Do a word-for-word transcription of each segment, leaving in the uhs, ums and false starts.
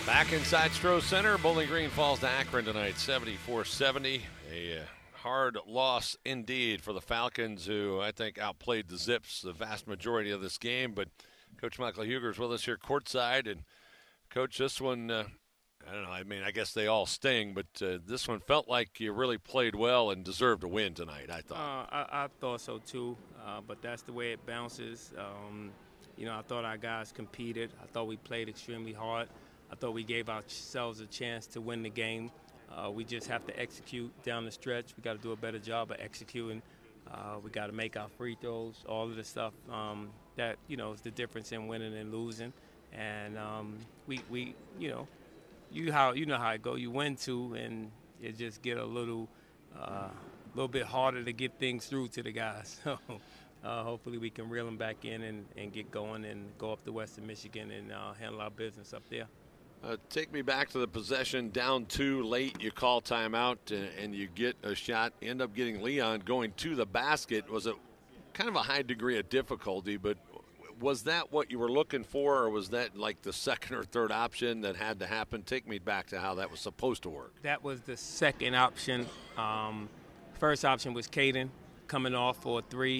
Back inside Stroh Center, Bowling Green falls to Akron tonight, seventy-four seventy. A uh, hard loss indeed for the Falcons, who I think outplayed the Zips the vast majority of this game. But Coach Michael Huger is with us here courtside. And, Coach, this one, uh, I don't know, I mean, I guess they all sting, but uh, this one felt like you really played well and deserved a win tonight, I thought. Uh, I, I thought so, too, uh, but that's the way it bounces. Um, you know, I thought our guys competed. I thought we played extremely hard. I thought we gave ourselves a chance to win the game. Uh, we just have to execute down the stretch. We got to do a better job of executing. Uh, we got to make our free throws, all of the stuff um, that, you know, is the difference in winning and losing. And um, we, we, you know, you how you know how it go. You win two, and it just get a little, uh, little bit harder to get things through to the guys. So uh, hopefully we can reel them back in and, and get going and go up to Western Michigan and uh, handle our business up there. Uh, take me back to the possession, down two late, you call timeout, uh, and you get a shot, end up getting Leon going to the basket. Was it kind of a high degree of difficulty, but was that what you were looking for, or was that like the second or third option that had to happen? Take me back to how that was supposed to work. That was the second option. Um, first option was Caden coming off for a three.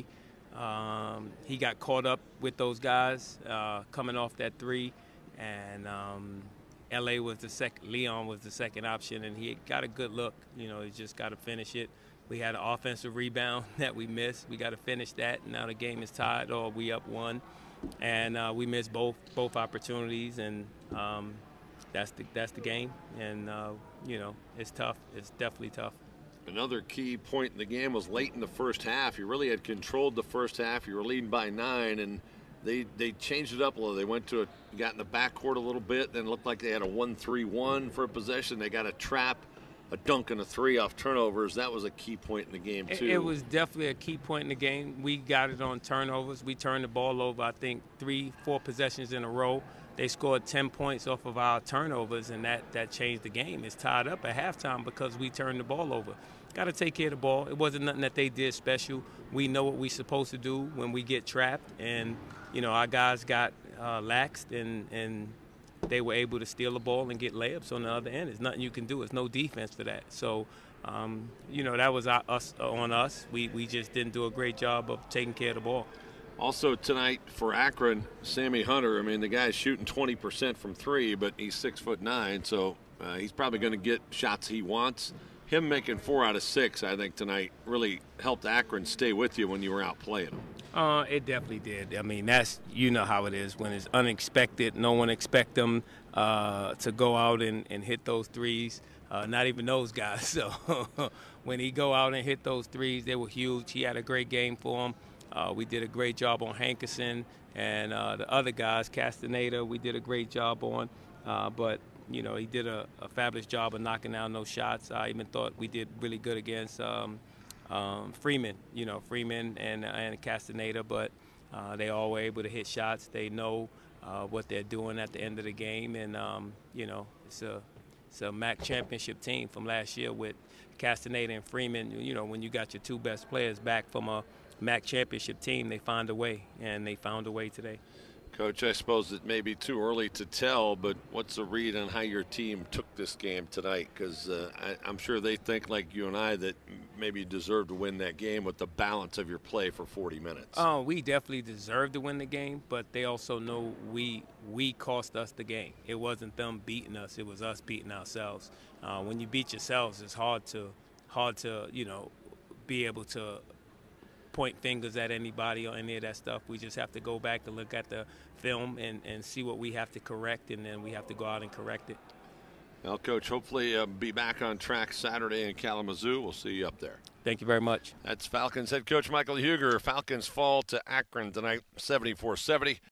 Um, he got caught up with those guys uh, coming off that three, and um, L A was the second. Leon was the second option, and he got a good look. You know, he just got to finish it. We had an offensive rebound that we missed. We got to finish that. Now the game is tied, or we up one, and uh, we missed both both opportunities, and um, that's the that's the game. And uh, you know, it's tough. It's definitely tough. Another key point in the game was late in the first half. You really had controlled the first half. You were leading by nine, and They they changed it up a little. They went to a, got in the backcourt a little bit, then looked like they had a one three one for a possession. They got a trap, a dunk, and a three off turnovers. That was a key point in the game, too. It, it was definitely a key point in the game. We got it on turnovers. We turned the ball over, I think, three, four possessions in a row. They scored ten points off of our turnovers, and that, that changed the game. It's tied up at halftime because we turned the ball over. Got to take care of the ball. It wasn't nothing that they did special. We know what we're supposed to do when we get trapped, and you know, our guys got uh, laxed, and, and they were able to steal the ball and get layups on the other end. There's nothing you can do. There's no defense for that. So, um, you know, that was our, us on us. We we just didn't do a great job of taking care of the ball. Also tonight for Akron, Sammy Hunter. I mean, the guy's shooting twenty percent from three, but he's six foot nine, so uh, he's probably going to get shots he wants. Him making four out of six, I think, tonight really helped Akron stay with you when you were out playing them. Uh, it definitely did. I mean, that's, you know how it is when it's unexpected. No one expect them uh, to go out and, and hit those threes. Uh, not even those guys. So when he go out and hit those threes, they were huge. He had a great game for him. Uh, we did a great job on Hankerson and uh, the other guys, Castaneda, we did a great job on. Uh, but, you know, he did a, a fabulous job of knocking down those shots. I even thought we did really good against um, um, Freeman, you know, Freeman and, and Castaneda, but uh, they all were able to hit shots. They know uh, what they're doing at the end of the game, and, um, you know, it's a, it's a M A C championship team from last year with Castaneda and Freeman. You know, when you got your two best players back from a M A C championship team, they find a way, and they found a way today. Coach, I suppose it may be too early to tell, but what's the read on how your team took this game tonight? Because uh, I'm sure they think like you and I that maybe you deserve to win that game with the balance of your play for forty minutes. Oh, we definitely deserve to win the game, but they also know we we cost us the game. It wasn't them beating us; it was us beating ourselves. Uh, when you beat yourselves, it's hard to hard to you know be able to point fingers at anybody or any of that stuff. We just have to go back and look at the film and, and see what we have to correct, and then we have to go out and correct it. Well, Coach, hopefully uh, be back on track Saturday in Kalamazoo. We'll see you up there. Thank you very much. That's Falcons head coach Michael Huger. Falcons fall to Akron tonight, seventy-four seventy.